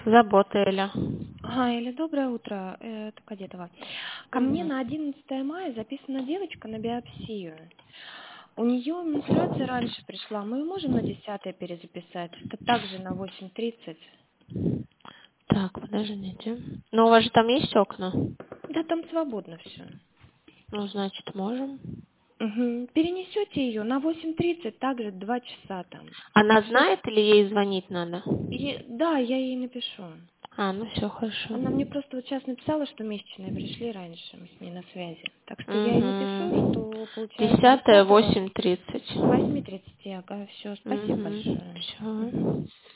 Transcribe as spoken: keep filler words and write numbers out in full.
Забота, Эля. Ага, Эля, доброе утро. Э, Это Кадетова. Ко мне Мгм. на одиннадцатое мая записана девочка на биопсию. У нее менструация раньше пришла. Мы ее можем на десятое перезаписать? Это также на восемь тридцать. Так, подождите. Ну, у вас же там есть окна? Да, там свободно все. Ну, значит, можем. Угу. Перенесете ее на восемь тридцать, также два часа там. Она Всё. знает или ей звонить надо? И, да, я ей напишу. А, ну все хорошо. Она мне просто вот сейчас написала, что месячные пришли раньше, мы с ней на связи. Так что я ей напишу, Угу. что получается Десятое, десятого восемь тридцать. восемь тридцать. Ага, все, спасибо Угу. большое. Мгм. Все.